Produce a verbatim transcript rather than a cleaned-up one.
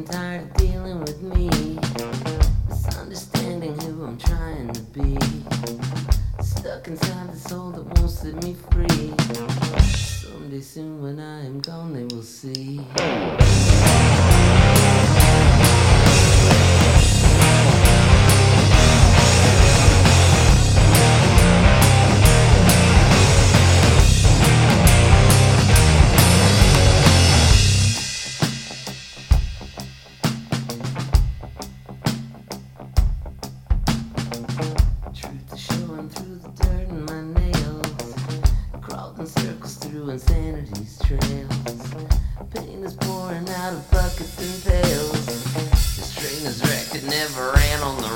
tired of dealing with me, misunderstanding who I'm trying to be. Stuck inside this hole that won't set me free. Someday soon when I am gone they will see. Truth is showing through the dirt in my nails. Crawled in circles through insanity's trails. Pain is pouring out of buckets and pails. The straightest record never ran on the